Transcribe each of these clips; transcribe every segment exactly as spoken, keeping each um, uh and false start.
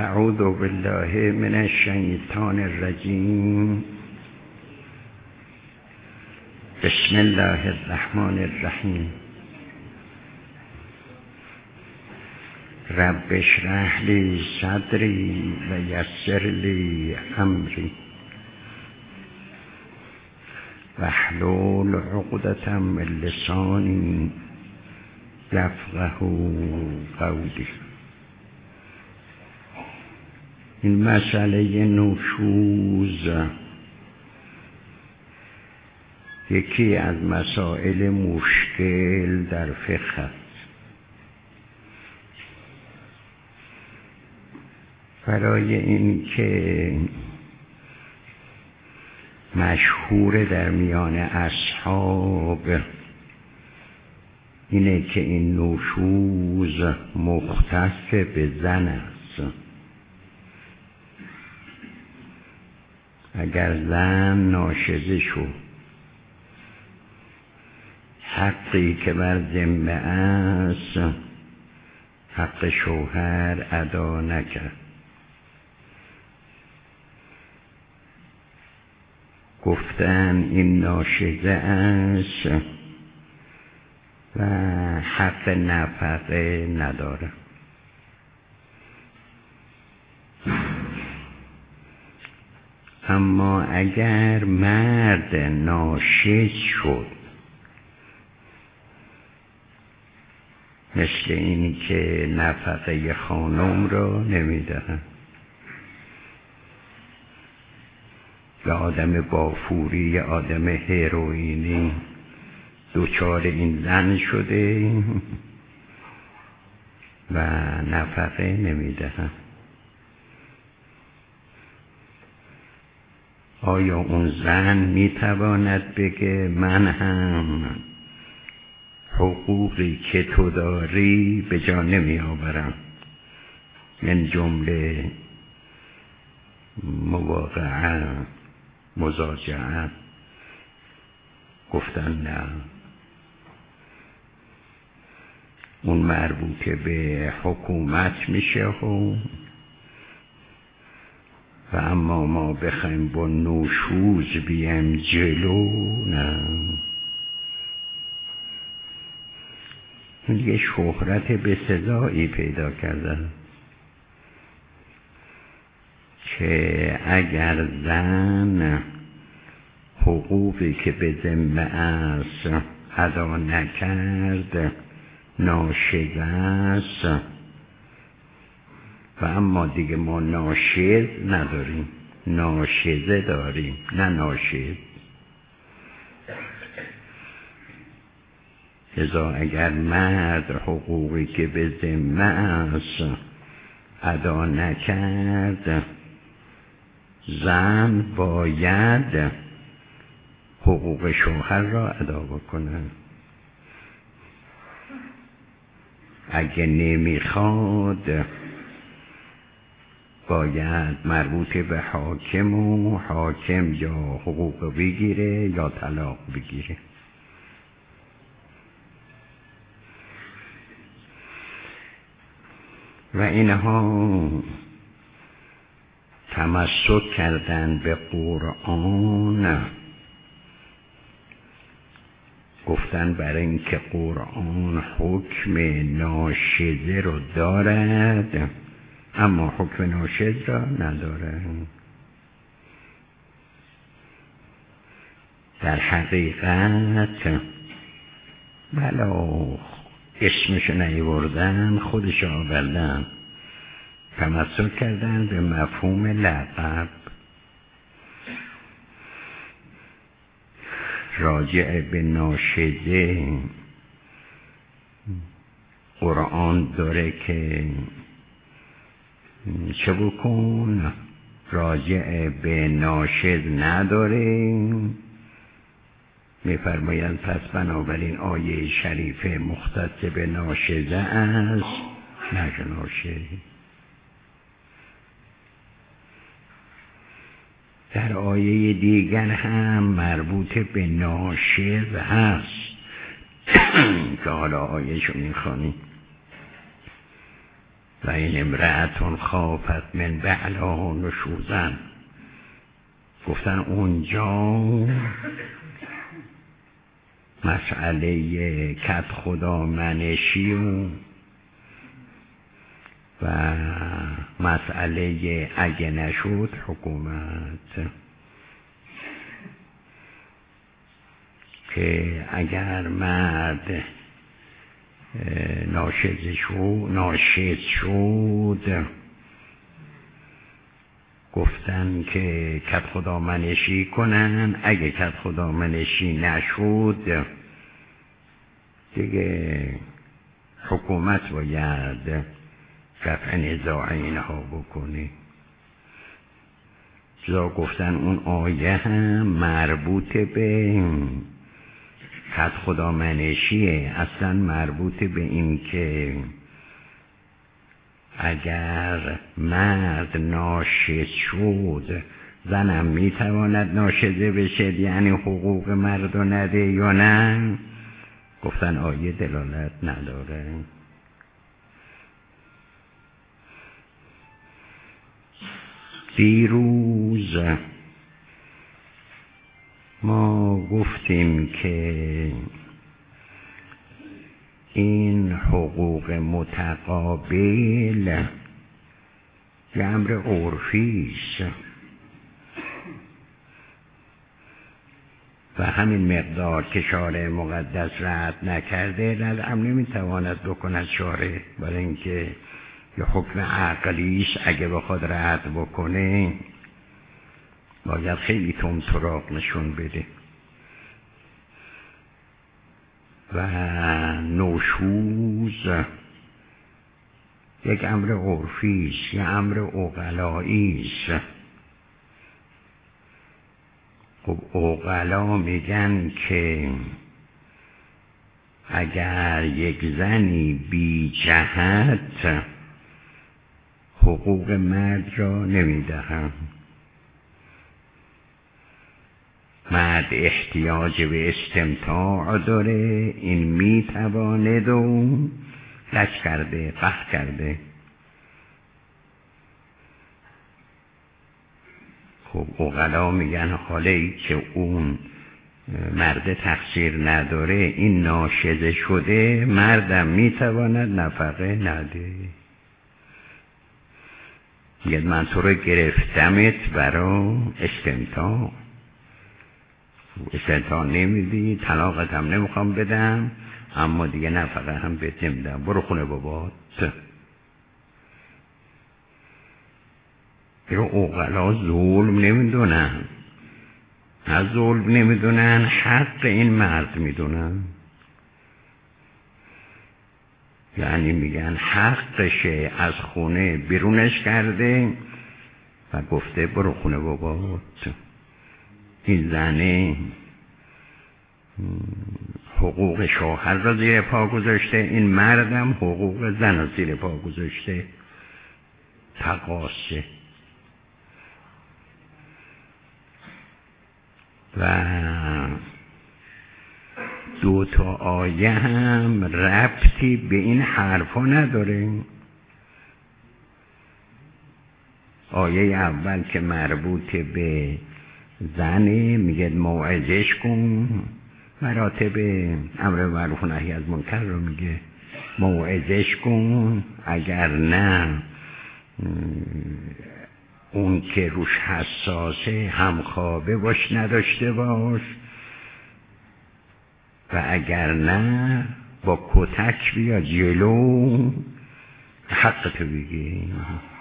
اعوذ بالله من الشیطان الرجیم. بسم الله الرحمن الرحیم. رب اشرح لی صدری و یسر لی امری واحلل عقدة من لسانی یفقهوا قولی. این مسئله نشوز یکی از مسائل مشکل در فقه است. برای این که مشهور در میان اصحاب اینه که این نشوز مختص به زن است. اگر زن ناشزه شد، حقی که بر ذمه است حق شوهر ادا نکرد، گفتن این ناشزه است و حق نفقه نداره. اما اگر مرد ناشز شد، مثل این که نفقه خانم را نمیدهن، یا آدم بافوری یا آدم هروئینی دوچار این زن شده و نفقه نمیدهن، آیا اون زن میتواند بگه من هم حقوقی که تو داری به جا نمی آورم، من جمله مواقعه مزاجعه؟ گفتن نه، اون مربوط به حکومت میشه و و اما ما بخوایم با نشوز بیم جلو، نه. این دیگه شهرت به سزایی پیدا کردن که اگر زن حقوقی که به ذمه است ادا نکرد ناشز است، و اما دیگه ما ناشز نداریم، ناشزه داریم، نه ناشز. لذا اگر مرد حقوقی که به ذمه است ادا نکرد، زن باید حقوق شوهر را ادا بکنه. اگه نمیخواد باید مربوط به حاکم و حاکم یا حقوق بگیره یا طلاق بگیره. و اینها تمسک کردن به قرآن، گفتن برای اینکه قرآن حکم ناشزه رو دارد اما حکم ناشز را نداره. در حقیقت بلا اسمشو نیوردن، خودش آوردن، تمسک کردن به مفهوم لقب. راجع به ناشزه قرآن داره که چه بکن، راجع به ناشز نداره. می‌فرمایند پس بنابراین آیه شریفه مختص به ناشزه است، نه ناشز. در آیه دیگر هم مربوط به ناشز هست که حالا آیهشو میخوانیم. و این امرأتون خافت من بعلها نشوزن. گفتن اونجا مسئله کد خدا منشی و و مسئله اگه نشد حکومت، که اگر مرد ناشز شد ناشز شد گفتن که کد خدا منشی کنن، اگه کد خدا منشی نشد دیگه حکومت باید رفع نزاع اینها بکنه. چرا گفتن اون آیه هم مربوط به کد خدا منشیه، اصلا مربوط به این که اگر مرد ناشز شد زنم میتواند ناشزه بشه، یعنی حقوق مرد رو نده یا نه؟ گفتن آیه دلالت نداره. دیروز ما گفتیم که این حقوق متقابل یه امر عرفی است و همین مقدار که شارع مقدس رعایت نکرده رد هم نمیتواند بکند شارع، برای اینکه یه حکم عقلیش اگه بخواد رعایت بکنه باید خیلی تندتراق نشون بده. و نشوز یک امر عرفی است، یک امر عقلایی است. خب عقلا میگن که اگر یک زنی بی جهت حقوق مرد را نمیدهند، مرد احتیاج به استمتاع داره، این میتواند و لش کرده قهر کرده. خب عقلا میگن حالی که اون مرد تقصیر نداره، این ناشزه شده، مردم میتواند نفقه نده. میگه من تو رو گرفتمت برای استمتاع، استمتاع نمیدی، طلاقت هم نمیخوام بدم، اما دیگه نفقه هم بهت نمیدم، برو خونه بابات. رو عقلا ظلم نمیدونن، از ظلم نمیدونن، حق این مرد میدونن. یعنی میگن حقشه، از خونه بیرونش کرده و گفته برو خونه بابات. این زنه حقوق شوهر را زیر پا گذاشته، این مردم حقوق زن را زیر پا گذاشته. تقاصه. و دو تا آیه هم ربطی به این حرفا نداره. آیه اول که مربوط به زنه میگه موعظش کن، مراتب امر معروف و نهی از منکر رو میگه موعظش کن، اگر نه اون که روش حساسه همخوابه باش نداشته باش، و اگر نه با کتک بیا جلو حق تو بگی.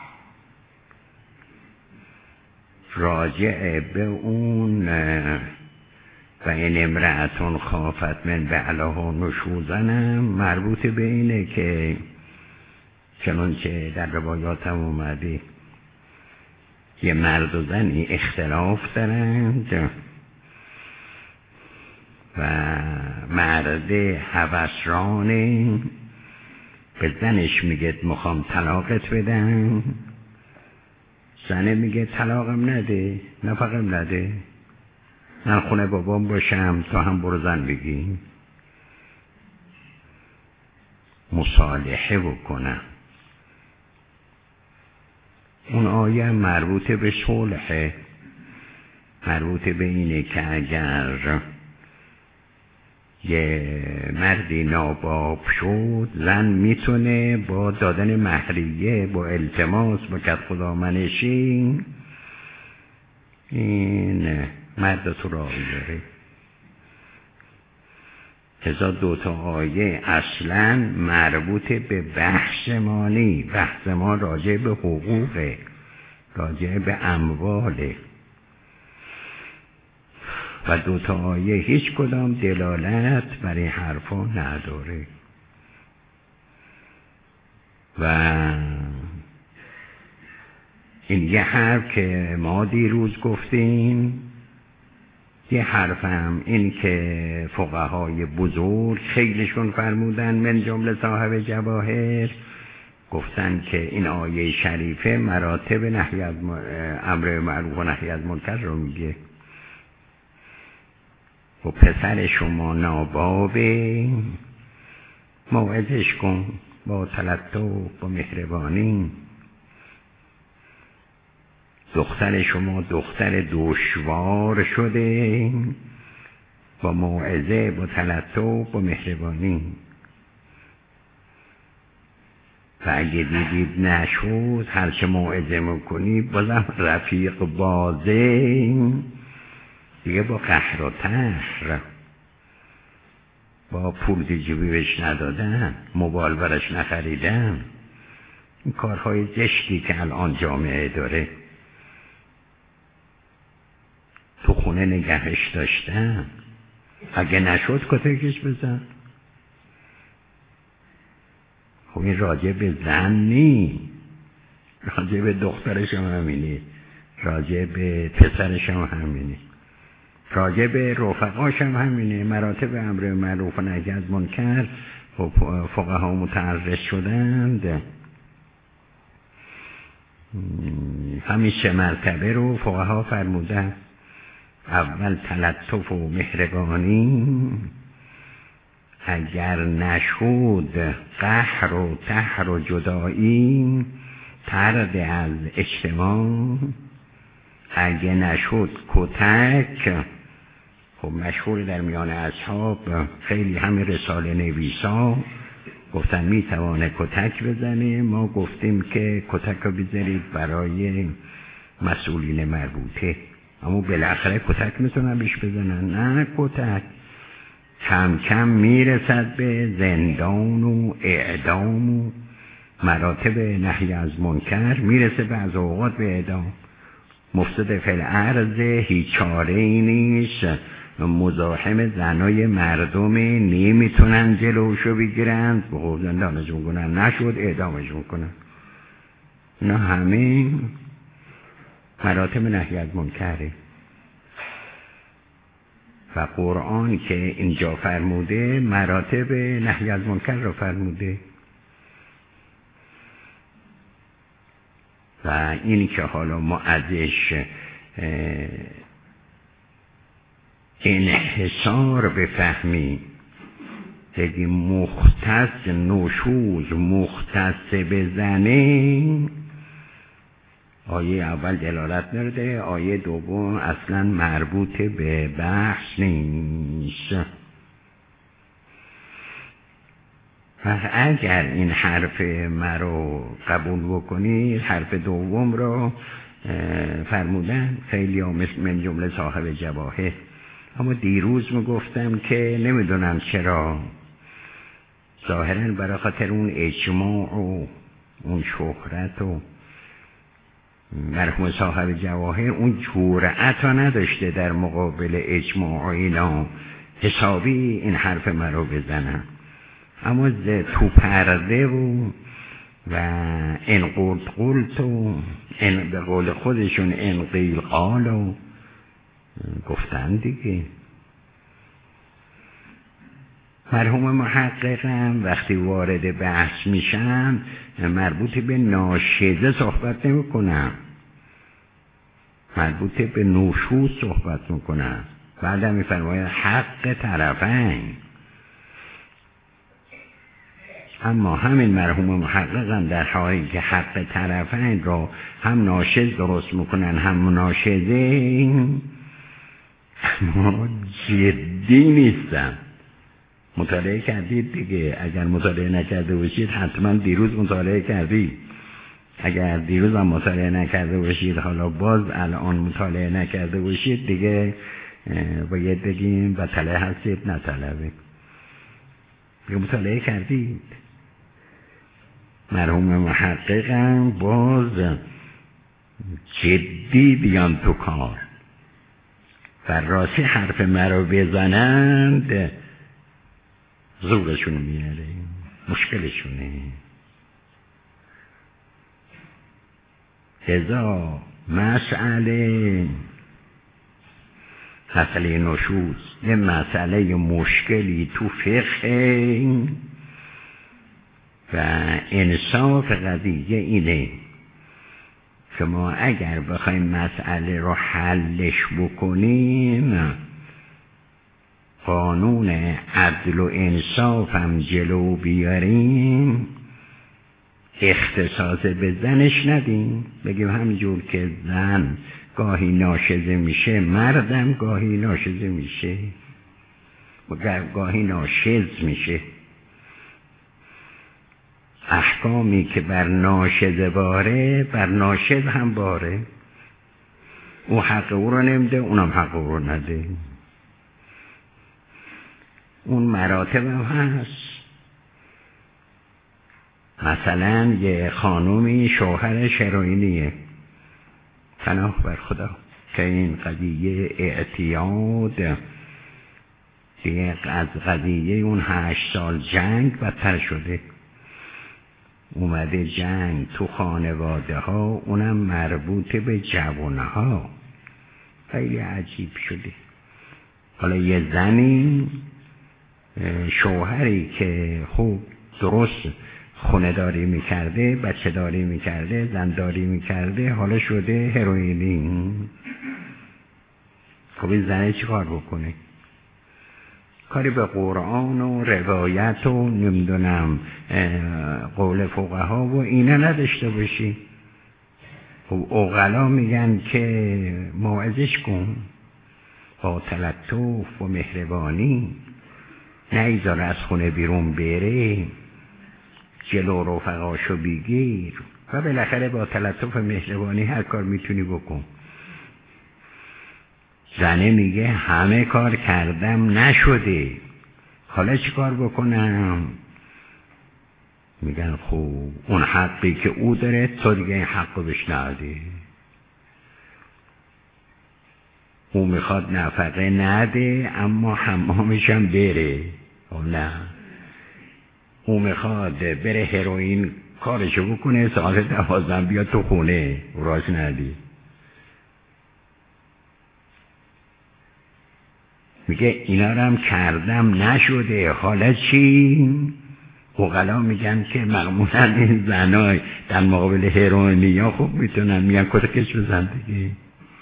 راجع به اون و این امرأتون خافت من بعلها نشوزنم مربوط به اینه که چنانچه در روایات هم اومده یه مرد و زنی اختلاف دارند و مرد هوسرانه به زنش میگه میخوام طلاقت بدم، زنه میگه طلاقم نده، نفقم نده، من خونه بابام باشم تا هم برو زن بگی. مصالحه بکنم. اون آیه مربوط به صلح، مربوط به اینه که اگر یه مردی ناباب شد، زن میتونه با دادن مهریه، با التماس، با کد خدا منشی این مرد تو را بیاره. ازا دوتا آیه اصلا مربوط به بحث ما نی. بحث ما راجع به حقوقه، راجع به امواله و دوتا آیه هیچ کدام دلالت بر این حرفا نداره. و این یه حرف که ما دیروز گفتیم، یه حرفم این که فقهای بزرگ خیلیشون فرمودن، من جمله صاحب جواهر، گفتن که این آیه شریفه مراتب نهی از امر معروف و نهی از منکر رو میگه. و پسر شما نابابه، موعظش کن با تلطف و مهربانی. دختر شما دختر دشوار شده، با موعظه، با تلطف و مهربانی. و اگه دیدید نشد، هرچه موعظه میکنی بازم رفیق بازه، دیگه با قهر و تهر، با پول جیبی بهش ندادن، موبایل برش نخریدن، این کارهای زشتی که الان جامعه داره. تو خونه نگهش داشتن، اگه نشد کتکش بزن. خب این راجع به زن نی، راجع به دخترش هم همینی، راجع به پسرش هم همینی، راجع به رفقاش هم همینه. مراتب امر معروف و نهی از منکر فقها متعرض شدند، همین سه مرتبه رو فقها فرمودن. اول تلطف و مهربانی، اگر نشد قهر و تهر و جدایی، طرد از اجتماع، اگه نشد کتک. خب مشهور در میان اصحاب، خیلی همین رساله نویسا گفتن میتوانه کتک بزنه، ما گفتیم که کتک رو بذارید برای مسئولین مربوطه، اما بالاخره کتک میتونن بیش بزنن. نه، کتک کم کم میرسد به زندان و اعدام و مراتب نهی از منکر، میرسه به از اوقات به اعدام. مفسد فی الارض هیچ چاره ای نیست، مزاحم زنای مردم نمیتونن جلوشو بگیرن، به قول زندانشون کنن، نشد اعدامشون کنن. اینا همه مراتب نهی از منکره. و قرآن که اینجا فرموده مراتب نهی از منکر رو فرموده. و این که حالا ما ازش انحصار بفهمیم، بگیم مختص نشوز مختص بزنه، آیه اول دلالت نرده، آیه دوم اصلا مربوط به بحث نیست. پس اگر این حرف مرا قبول بکنی، حرف دوم رو فرمودن خیلی ها مثل من جمله صاحب جواهر. اما دیروز میگفتم که نمیدونم چرا، ظاهراً برای خاطر اون اجماع و اون شهرت و مرحوم صاحب جواهر اون جرأت را نداشته در مقابل اجماع اینا حسابی این حرف مرا بزنم. اما تو پرده و و ان قلت قلت و ان به قول خودشون ان قیل قال و گفتن دیگه. مرحوم محققم وقتی وارد بحث میشن مربوط به ناشیده صحبت نمی کنم، مربوط به نشوز صحبت میکنم. بعدم میفرماید حق طرفین، اما همین مرحوم محقق هم در حالی که حق طرفین رو هم ناشز درست میکنن هم مناشزه، اما جدی نیستن. مطالعه کردید دیگه، اگر مطالعه نکرده باشید حتما دیروز مطالعه کردید، اگر دیروز هم مطالعه نکرده باشید حالا باز الان مطالعه نکرده باشید دیگه باید بگیم بطله هستید نه طلبه. مطالعه کردید. مرحوم محققم باز جدی بیان تو کار و راستی حرف مرا بزنند زورشون میاره، مشکلشونه. ازا مسئله مسئله نشوز یه مسئله مشکلی تو فقه و انصاف قضیه اینه که ما اگر بخوایم مسئله رو حلش بکنیم قانون عدل و انصاف هم جلو بیاریم، اختصاص به زنش ندیم، بگیم همینجور که زن گاهی ناشزه میشه مردم گاهی ناشزه میشه و گاهی ناشز میشه. احکامی که بر ناشزه باره بر ناشز هم باره. او حق او رو نمیده اونم حق او رو نده. اون مراتب هم هست. مثلا یه خانومی شوهرش هروئینیه، پناه بر خدا که این قضیه اعتیاد دیگه از قضیه اون هشت سال جنگ بدتر شده. اومده جنگ تو خانواده ها، اونم مربوط به جوانه ها. خیلی عجیب شده. حالا یه زنی شوهری که خوب درست خونه داری میکرده، بچه داری میکرده، زن داری میکرده، حالا شده هروئینی. خب این زنه چی کار بکنه؟ کاری به قرآن و روایت و نمیدونم قول فقها و اینا نداشته باشی. خب عقلا میگن که موعظش کن با تلطف و مهربانی، نیذار از خونه بیرون بره، جلو رفقاشو بگیر و بالاخره با تلطف و مهربانی هر کار میتونی بکن. زنه میگه همه کار کردم نشده، حالا چی کار بکنم؟ میگن خوب اون حقی که او داره تو دیگه این حقو بهش نده. او میخواد نفقه نده اما حمامش هم بره. او نه، او میخواد بره هروئین کارشو بکنه، ساعت دوازدهم بیاد تو خونه راست ندی. میگه اینا رو هم کردم نشده، حالا چی؟ عقلا میگن که معمولا این زنای در مقابل هروئینی ها خوب میتونن میگن کتکش بزن دیگه،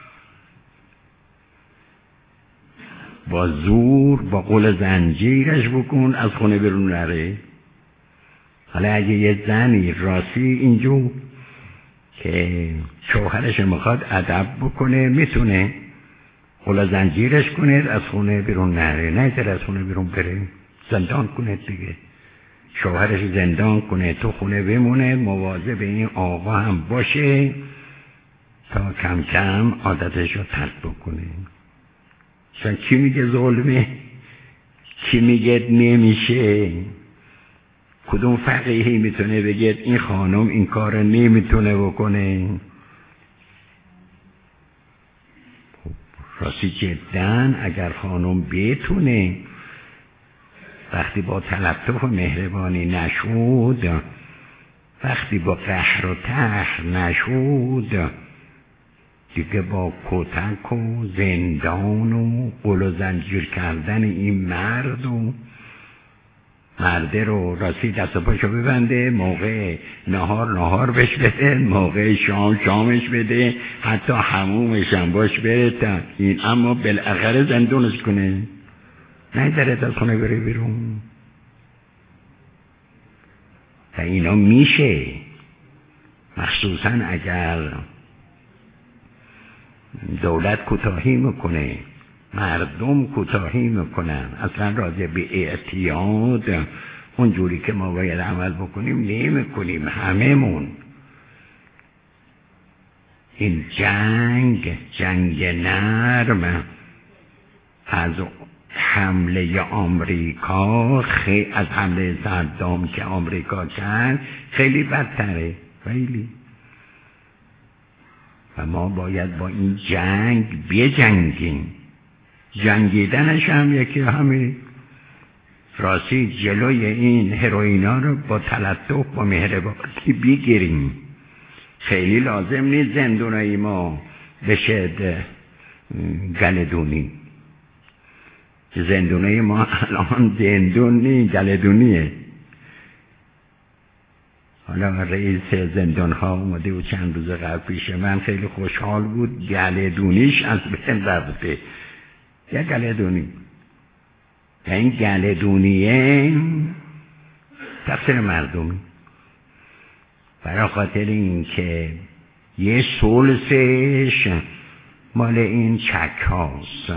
با زور با قول زنجیرش بکن از خونه برون نره. حالا اگه یه زنی راستی اینجور که شوهرش میخواد ادب بکنه میتونه قول زنجیرش کنه از خونه بیرون نره، نه در از خونه بیرون بره، زندان کنه دیگه، شوهرش زندان کنه تو خونه بمونه، مواظب این آقا هم باشه تا کم کم عادتش رو ترک بکنه. چون کی میگه ظلمه؟ کی میگه نمیشه؟ کدوم فقیهی میتونه بگه این خانم این کار نمیتونه بکنه؟ راستی جدن اگر خانم بتونه وقتی با تلطف و مهربانی نشود، وقتی با قهر و تهر نشود، دیگه با کتک و زندان و قل و زنجیر کردن این مرد و مرده رو راستی دست و پاشو ببنده، موقع نهار نهار بش بده، موقع شام شامش بده، حتی حمومش هم باش بره تا این، اما بالاخره زندونش کنه، نه درت از خونه بره بیرون. و اینا میشه، مخصوصا اگر دولت کوتاهی میکنه، مردم کوتاهی میکنن، اصلا راجع به اعتیاد اونجوری که ما باید عمل بکنیم نمیکنیم هممون. این جنگ جنگ نرم از حمله آمریکا، خیلی از حمله صدام که آمریکا کرد خیلی بدتره، خیلی. و ما باید با این جنگ بجنگیم. جنگیدنش هم یکی همین راستی جلوی این هروئینا رو با تلطف با مهربانی بگیریم. خیلی لازم نیست زندونای ما بشه گلدونی. زندونای ما الان زندون نی، گلدونیه. حالا رئیس زندان ها اومده و چند روز قبل پیش من خیلی خوشحال بود، گلدونیش از بین رفته. یا گلدونی و این گلدونیه تقصیر مردمی، برای خاطر این که یه سولسش مال این چک هاست.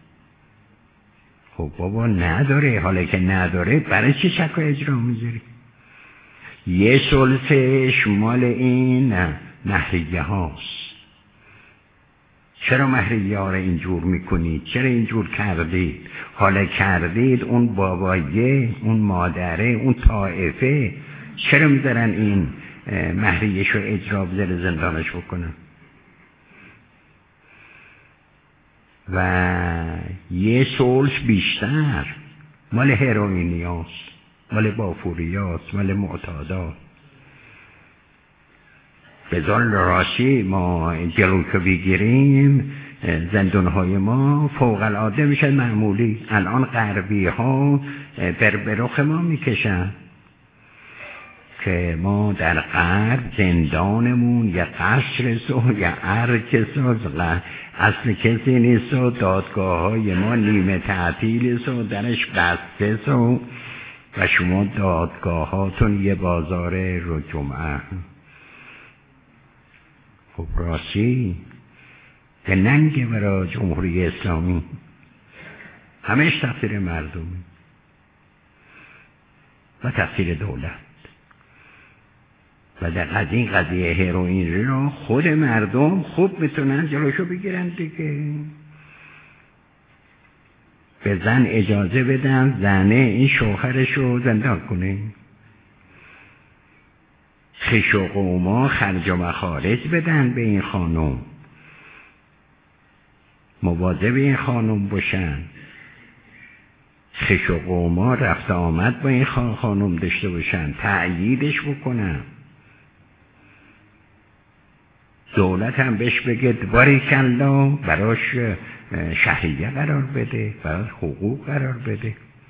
خب بابا نداره، حالا که نداره برای چی چک ها اجرا میذاری؟ یه سولسش مال این مهریه هاست. چرا مهریه ها رو اینجور میکنید؟ چرا اینجور کردید؟ حالا کردید اون بابایه، اون مادره، اون طائفه چرا میذارن این مهریه‌ش رو اجرا بذاره زندانش بکنن؟ و یه سولس بیشتر مال هروئینیاست، مال بافوریاست، مال معتادات. بذار راستی ما جلوشو بگیریم، زندانهای ما فوق العاده میشه معمولی. الان غربی ها بر برخ ما میکشن که ما در غرب زندانمون یا قصر سو یا ارک سو اصل کسی نیست و دادگاه های ما نیمه تعطیل سو درش بسته سو و شما دادگاه هاتون یه بازار رو جمعه. خب راستی که ننگه برای جمهوری اسلامی، همش تقصیر مردمی و تقصیر دولت. و در از این قضیه هروئین رو خود مردم خوب میتونن جلوشو بگیرن دیگه. به زن اجازه بدن زنه این شوهرشو زندان کنه. خش و قوما خرج و مخارج بدن به این خانم، مواظب این خانم باشن. خش و قوما رفت آمد با این خانم داشته باشن، تأییدش بکنن. دولت هم بهش بگه باریکالله، براش شهریه قرار بده، براش حقوق قرار بده.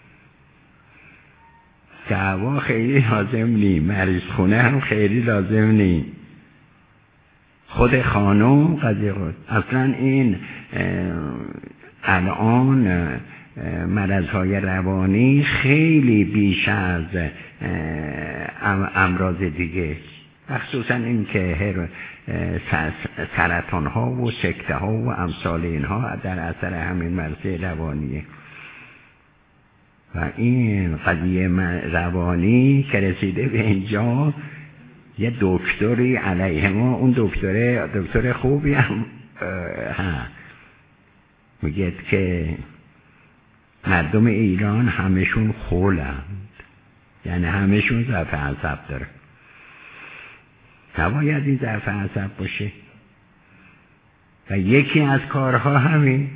دعوا خیلی لازم نی، مریض خونه هم خیلی لازم نی. خود خانم قضیه خود اصلا این الان مرضهای روانی خیلی بیش از امراض دیگه، مخصوصا این که سرطان ها و سکته ها و امثال اینها در اثر همین مرض روانیه. و این قضیه روانی که رسیده به اینجا، یه دکتری علیه ما، اون دکتره دکتر خوبی هم ها میگه که مردم ایران همشون خولند، یعنی همشون ضعف عصب داره. نباید این ضعف عصب باشه. و یکی از کارها همین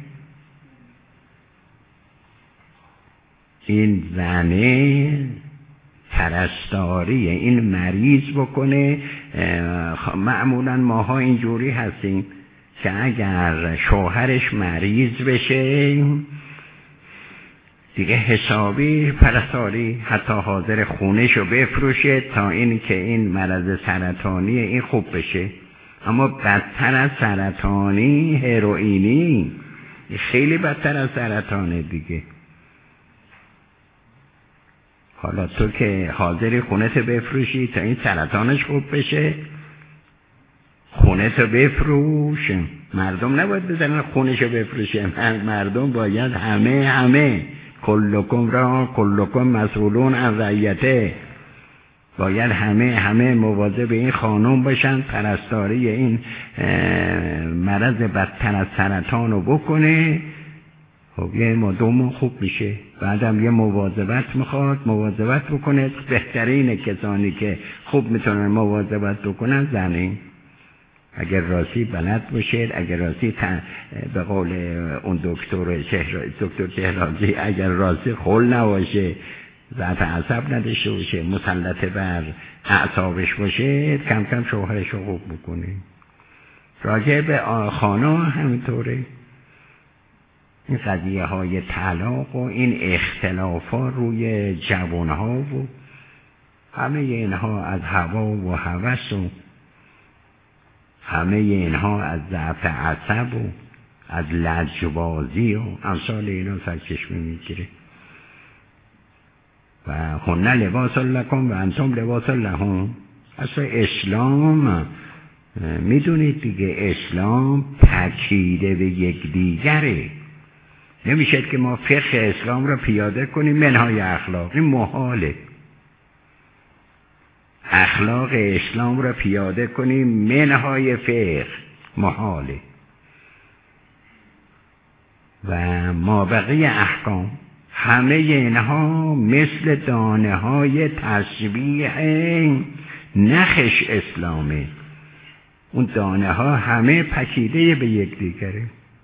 این زنه پرستاری این مریض بکنه. معمولا ماها اینجوری هستیم که اگر شوهرش مریض بشه دیگه حسابی پرستاری، حتی حاضر خونه‌شو بفروشه تا این که این مرض سرطانی این خوب بشه. اما بدتر از سرطانی هروئینی، خیلی بدتر از سرطانه دیگه. حالا تو که حاضری خونت بفروشی تا این سرطانش خوب بشه، خونت بفروش. مردم نباید بزنن خونشو بفروشه، مردم باید همه همه کلکم را کلکم مسئولون عن رعیته، باید همه همه مواظب این خانم باشن، پرستاری این مرض بدتر از سرطان رو بکنه. خب یه مدوم خوب میشه، بعدم یه مواظبت میخواد، مواظبت بکنه. بهترین کسانی که خوب میتونن مواظبت بکنن زنین، اگر راستی بلد باشید، اگر راستی به قول اون دکتر دکتر شهرازی اگر راستی خل نباشه، ضعف عصب نداشته باشه، مسلط بر اعصابش باشه، کم کم شوهرش رو خوب بکنه. راجع به خانا همینطوره. این قضیه های طلاق و این اختلافات روی جوانها و همه اینها از هوا و هوس و همه اینها از ضعف عصب و از لجبازی و امثال اینا سرچشمه میگیره. و هن لباس لکم و انتم لباس لهم. اصلا اسلام میدونید دیگه، اسلام تاکید به یکدیگره. نمیشه که ما فقه اسلام را پیاده کنیم منهای اخلاق، این محاله. اخلاق اسلام را پیاده کنیم منهای فقه، محاله. و ما بقیه احکام همه اینها مثل دانه های تشبیه نخش اسلامه. اون دانه ها همه پکیده به یک دیگره.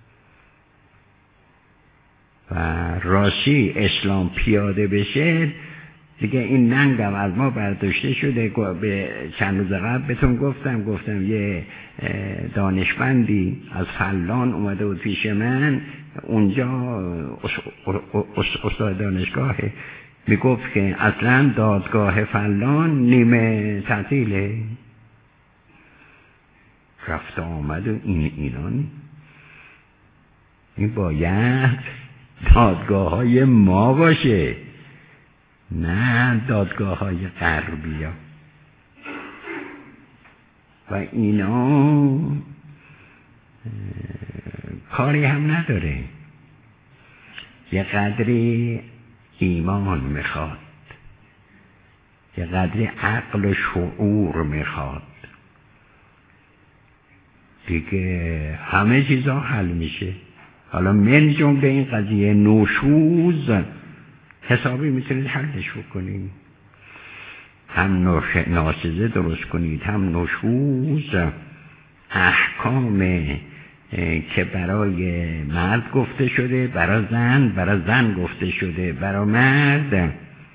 و راستی اسلام پیاده بشه دیگه این ننگم از ما برداشته شده. به چند روز قبل بهتون گفتم گفتم یه دانشمندی از فلان اومده بود پیش من، اونجا استاد دانشگاهه، میگفت که اصلا دادگاه فلان نیمه تعطیله. رفت آمد و این ایرانی این باید دادگاه های ما باشه، نه دادگاه های غربی ها. و اینا کاری هم نداره. یه قدری ایمان میخواد، یه قدری عقل و شعور میخواد، دیگه همه چیزا حل میشه. حالا من جمله این قضیه نوشوز حسابی میتونید حلش بکنید، هم ناشزه درست کنید، هم نوشوز. احکام که برای مرد گفته شده برای زن، برای زن گفته شده برای مرد،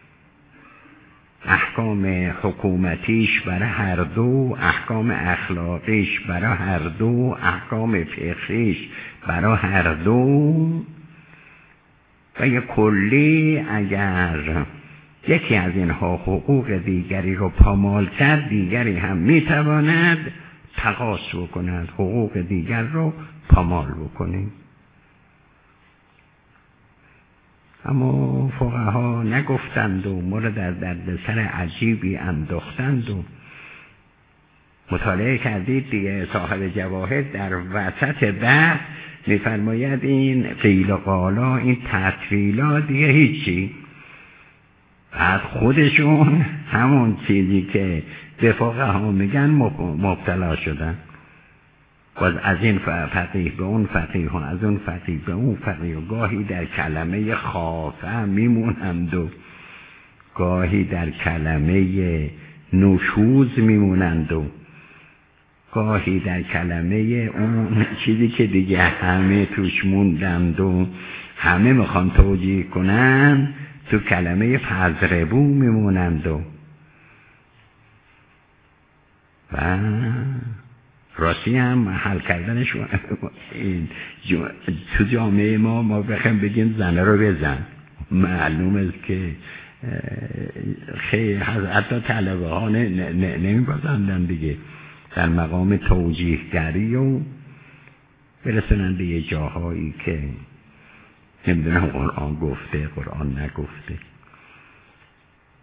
احکام حکومتیش برای هر دو، احکام اخلاقیش برای هر دو، احکام فقهیش برای هر دو. و یک کلی اگر یکی از اینها حقوق دیگری رو پامال کرد، دیگری هم میتواند تقاص بکند، حقوق دیگر رو پامال بکنید. اما فقها نگفتند و ما رو در دردسر عجیبی انداختند. و مطالعه کردید دیگه، صاحب جواهر در وسط بحث میفرماید این قیل و قالا، این تطویلا دیگه هیچی، از خودشون همون چیزی که به فقها میگن مبتلا شدن. باز از این فقیه به اون فقیه و از اون فقیه به اون فقیه، و گاهی در کلمه خافه میمونند و گاهی در کلمه نشوز میمونند و گاهی در کلمه اون چیزی که دیگه همه توش موندند و همه میخوان توجیه کنن، تو کلمه فضربو میمونند. و و راستی هم حل کردنش تو جامعه ما ما بخوایم بگیم زنه رو بزن، معلوم است که خیلی حتی طلبه ها نمیبازندن دیگه در مقام توجیهگری و برسنن به یه جاهایی که نمیدونم قرآن گفته قرآن نگفته.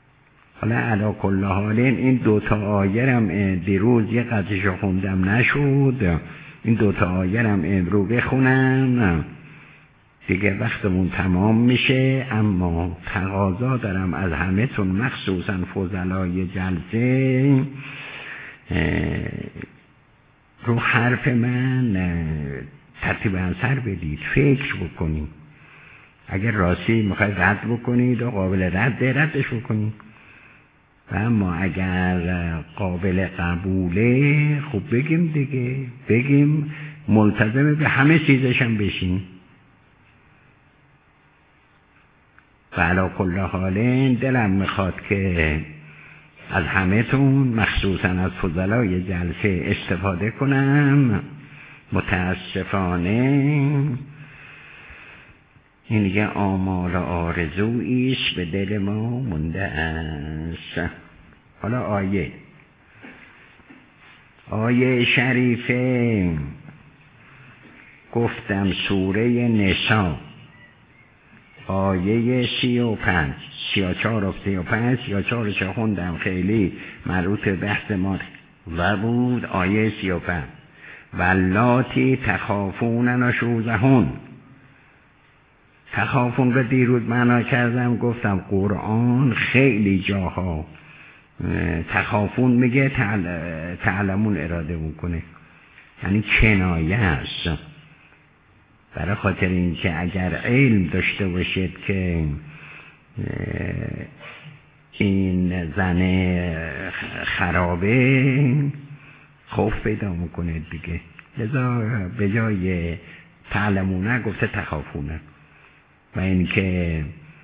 حالا علا کل حال این دوتا آیرم دیروز یه قطعشو خوندم نشد، این دوتا آیرم امرو بخونم دیگه وقتمون تمام میشه. اما تقاضا دارم از همه تون مخصوصا فضلای جلسه رو حرف من ترتیب انصر بدید، فکر بکنید. اگر راستی میخواید رد بکنید و قابل رد ردش بکنید، و اما اگر قابل قبوله خب بگیم دیگه، بگیم ملتزم به همه چیزشم بشین. و علا کل حال دلم میخواد که از همه تون مخصوصا از فضلای جلسه استفاده کنم. متاسفانه این یه آمال و آرزویش به دل ما مونده است. حالا آیه آیه شریفه گفتم سوره نساء آیه سی و پنج سی و چار و سی و پنج سی و چار چه خوندم خیلی مربوط به بحث ما و بود. آیه سی و پنج واللاتی تخافون نشوزهن. تخافون رو دیروز معنا کردم، گفتم قرآن خیلی جاها تخافون میگه تعلمون اراده میکنه، یعنی کنایه است. برای خاطر این که اگر علم داشته باشید که این زن خرابه خوف پیدا میکنه دیگه. لذا به جای تعلمونه گفته تخافونه. و این که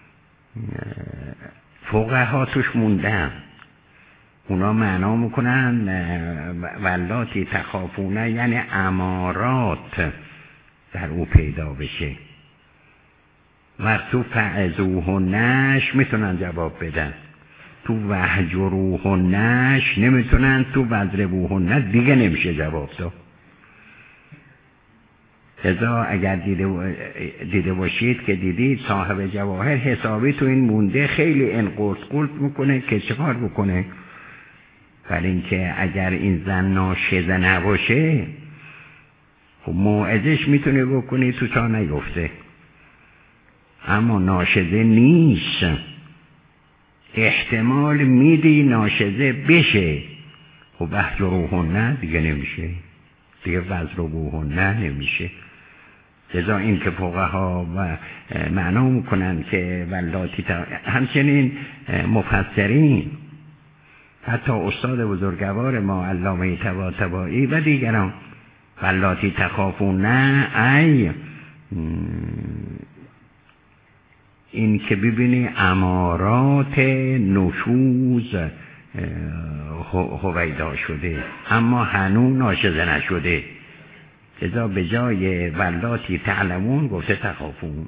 فقها توش موندن، اونا معنا میکنن واللاتی تخافونه یعنی امارات در او پیدا بشه. وقت تو فعزوهنش میتونن جواب بدن، تو وحجروهنش نمیتونن، تو وضربوهنش دیگه نمیشه جواب داد. لذا اگر دیده, دیده باشید که دیدید صاحب جواهر حسابی تو این مونده خیلی انقرد قلت میکنه که چه کار بکنه. ولی اینکه اگر این زن ناشزه نباشه خب موعظش میتونه بکنی تو تا نیفته، اما ناشزه نیست، احتمال میدی ناشزه بشه. خب وحجروهن نه دیگه نمیشه، دیگه وضربوهن نه نمیشه. لذا این که فقها و معنا میکنن که واللاتی تا... همچنین مفسرین حتی استاد بزرگوار ما علامه طباطبایی و دیگران واللاتی تخافون نه ای این که ببینی امارات نشوز هویدا شده اما هنوز ناشزه نشده. لذا به جای واللاتی تعلمون گفته تخافون.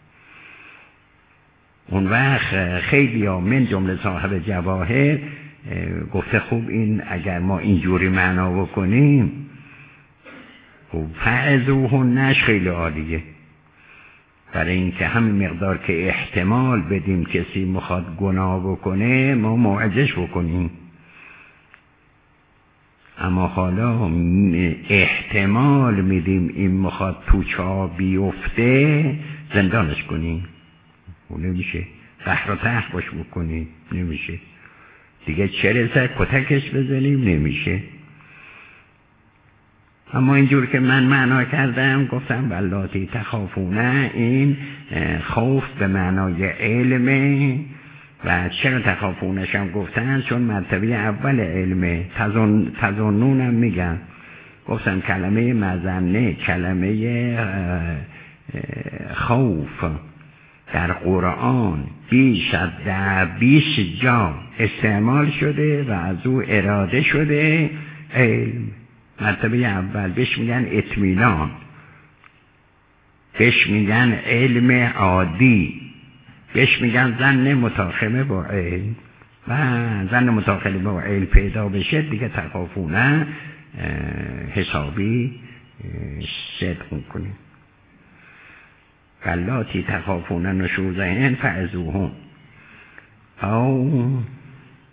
اون وقت خیلی ها من جمله صاحب جواهر گفته خوب این اگر ما اینجوری معنا بکنیم خب فعزوهنش خیلی عالیه، برای اینکه همین مقدار که احتمال بدیم کسی مخواد گناه بکنه ما موعظش بکنیم. اما حالا احتمال میدیم این مخواد تو چا بیفته زندانش کنیم، اون نمیشه. بحر و تحت باش بکنیم نمیشه دیگه. چه رسه کتکش بزنیم نمیشه. اما اینجور که من معنا کردم گفتم واللاتی تخافونه این خوف به معنای علمه. و چرا تخافونش هم گفتن؟ چون مرتبه اول علمه. تزن تزنونم میگن. گفتم کلمه مزنه کلمه خوف در قرآن بیش از ده بیش جا استعمال شده و از او اراده شده علم. مرتبه اول بهش میگن اطمینان، بهش میگن علم عادی، بهش میگن ظن متاخمه با علم. و ظن متاخمه با علم پیدا بشه دیگه تخافونه حسابی صدق میکنه. واللاتی تخافون نشوزهن فعظوهن. او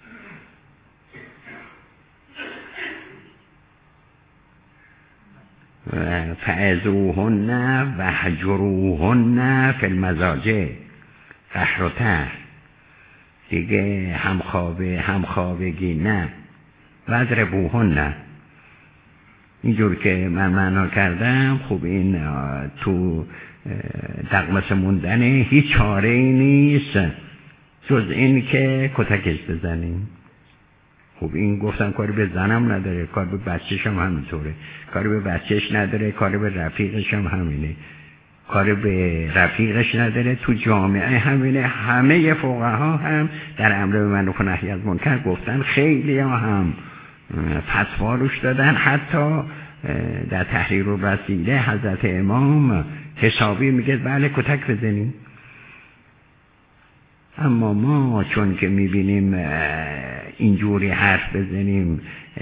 فعظوهن وهجروهن فی المضاجع، قهر و طهر دیگه، همخوابه همخوابگی نه، واضربوهن. اینجور که من معنا کردم خوب این تو دغمس موندن هیچ چاره ای نیست جز این که کتکش بزنیم. خب این گفتم کاری به زنم نداره، کار به بچه‌ش هم همینطوره، کاری به بچه‌ش نداره، کاری به رفیقش هم همینه، کاری به رفیقش نداره، تو جامعه همینه. همه فقها هم در امر معروف و نهی از منکر گفتن، خیلی ها هم فتوا روش دادن. حتی در تحریر الوسیله حضرت امام حسابی میگه بله کتک بزنیم. اما ما چون که میبینیم اینجوری حرف بزنیم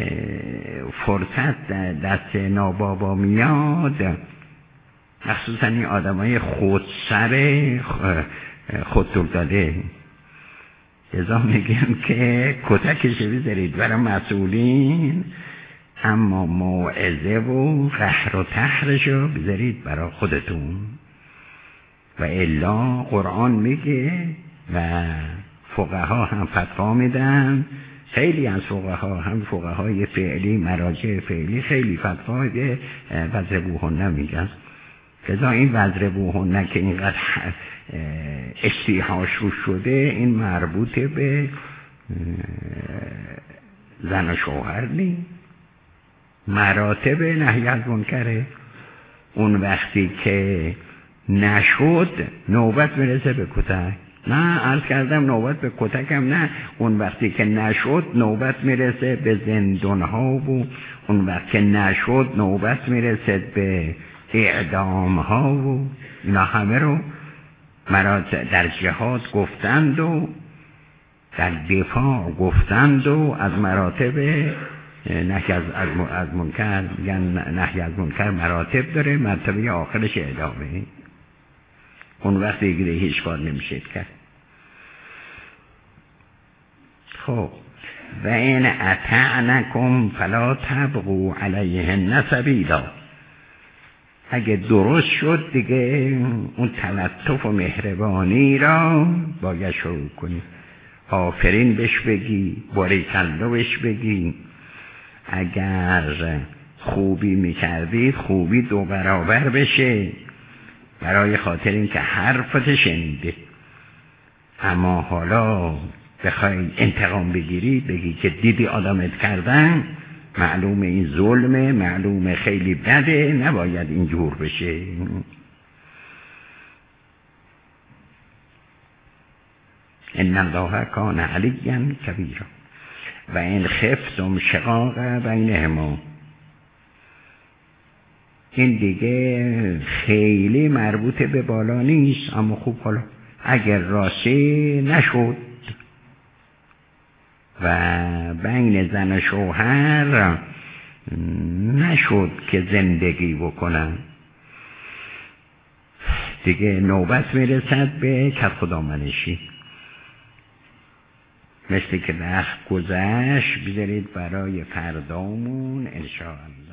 فرصت دست نابابا میاد، مخصوصا این آدمای خودسر خودتون داده، ازا میگم که کتکش بذارید برای مسئولین، اما موعظه و قهر و طهرشو بذارید برای خودتون. و الا قرآن میگه و فقها هم فتوا میدن، خیلی از فقها هم فقهای فعلی مراجع فعلی خیلی فتوای واضربوهن میگن. لذا این واضربوهن که اینقدر استیحاش رو شده، این مربوط به زن و شوهر نیست، مراتب نهی از منکره. اون وقتی که نشد نوبت میرسه به کتک. نه عرض کردم نوبت به کتکم نه، اون وقتی که نشد نوبت میرسه به زندان ها، و اون وقتی که نشد نوبت میرسه به اعدام ها، و اینا همه رو مراتب در جهاد گفتند و در دفاع گفتند و از مراتب نهی از, از منکر میگن. نهی از منکر مراتب داره، مرتبه آخرش اعدامه. اون وقت دیگه هیچ کار نمیشه کرد. خب و این اطعنکم فلا تبغوا علیهن سبیلا، اگه درست شد دیگه اون تلطف و مهربانی را باید شروع کنی، آفرین بش بگی، باریکالله بش بگی. اگر خوبی میکردید خوبی دو برابر بشه، برای خاطر اینکه حرفت شنیده. اما حالا بخوای انتقام بگیری، بگی که دیدی آدمت کردن، معلومه این ظلمه، معلومه خیلی بده، نباید اینجور بشه. ان الله کان علیا کبیرا و ان خفتم شقاق بینهما. این دیگه خیلی مربوط به بالا نیست، اما خوب حالا اگر راستی نشد و بین زن و شوهر نشد که زندگی بکنن، دیگه نوبت میرسد به کدخدامنشی. مثل که وقت گذشت بذارید برای فردامون انشاءالله.